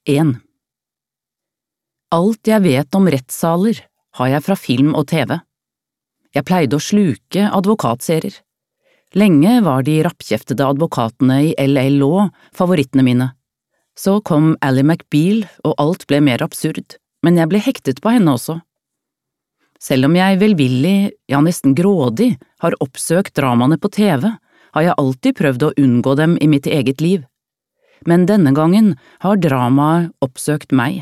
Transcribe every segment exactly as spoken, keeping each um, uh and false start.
en. Alt jeg vet om rettssaler, har jeg fra film og TV. Jeg pleide å sluke advokatserier. Lenge var de rappkjeftede advokatene i L A Law favorittene mine. Så kom Ally McBeal, og alt ble mer absurd, men jeg ble hektet på henne også. Selv om jeg velvillig, ja nesten grådig, har oppsøkt dramaene på TV, har jeg alltid prøvd å unngå dem i mitt eget liv. Men denne gangen har dramaet oppsøkt meg.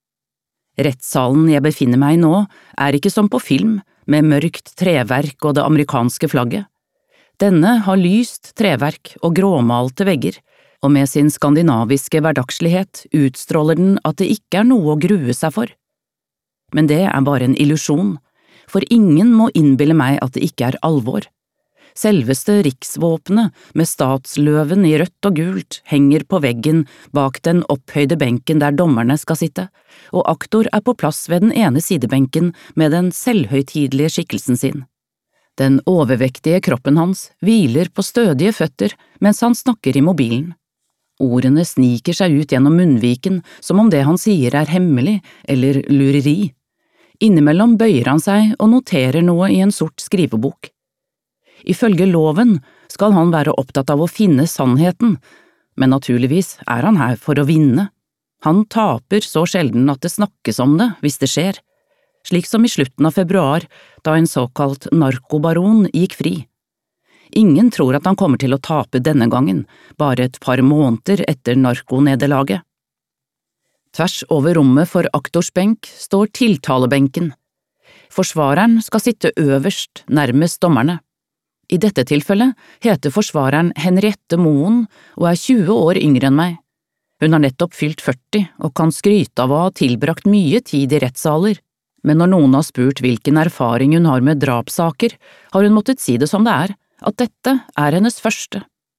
Rettssalen jeg befinner meg i nå, er ikke som på film, med mørkt treverk og det amerikanske flagget. Denne har lyst treverk og gråmalte vegger, og med sin skandinaviske hverdagslighet utstråler den at det ikke er noe å grue seg for. Men det er bare en illusjon, for ingen må innbille meg at det ikke er alvor. Selveste riksvåpenet med statsløven i rødt og gult henger på veggen bak den opphøyde benken der dommerne skal sitte, og aktor er på plass ved den ene sidebenken med den selvhøytidelige skikkelsen sin. Den overvektige kroppen hans hviler på stødige føtter mens han snakker i mobilen. Ordene sniker seg ut gjennom munnviken som om det han sier er hemmelig eller lureri. Innimellom bøyer han seg og noterer noe i en sort skrivebok. Ifølge loven skal han være opptatt av å finne sannheten, men naturligvis er han her for å vinne. Han taper så sjelden at det snakkes om det hvis det skjer, slik som i slutten av februar da en såkalt narkobaron gikk fri. Ingen tror at han kommer til å tape denne gangen, bare et par måneder etter narkonederlaget. Tvers over rommet for aktors benk står tiltalebenken. Forsvareren skal sitte øverst, nærmest dommerne. I dette tilfellet heter forsvareren Henriette Moen og er tjue år yngre enn meg. Hun har nettopp fylt førti og kan skryte av å ha tilbrakt mye tid i rettssaler, men når noen har spurt hvilken erfaring hun har med drapssaker, har hun måttet si det som det er, at dette er hennes første.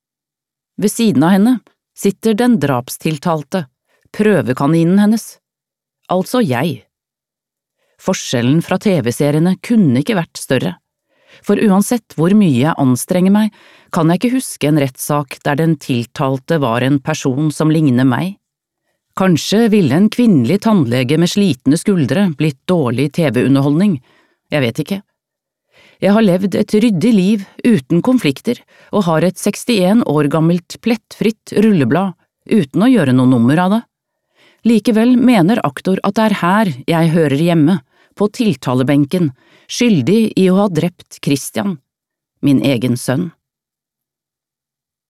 Ved siden av henne sitter den drapstiltalte, prøvekaninen hennes, altså jeg. Forskjellen fra TV-seriene kunne ikke vært større. For uansett hvor mye jeg anstrenger meg, kan jeg ikke huske en rettssak der den tiltalte var en person som ligner meg. Kanskje ville en kvinnelig tannlege med slitne skuldre blitt dårlig TV-underholdning, jeg vet ikke. Jeg har levd et ryddig liv uten konflikter og har et sekstien år gammelt plettfritt rulleblad uten å gjøre noe nummer av det. Likevel mener aktor at det er her jeg hører hjemme, på tiltalebenken, skyldig i å ha drept Christian, min egen sønn.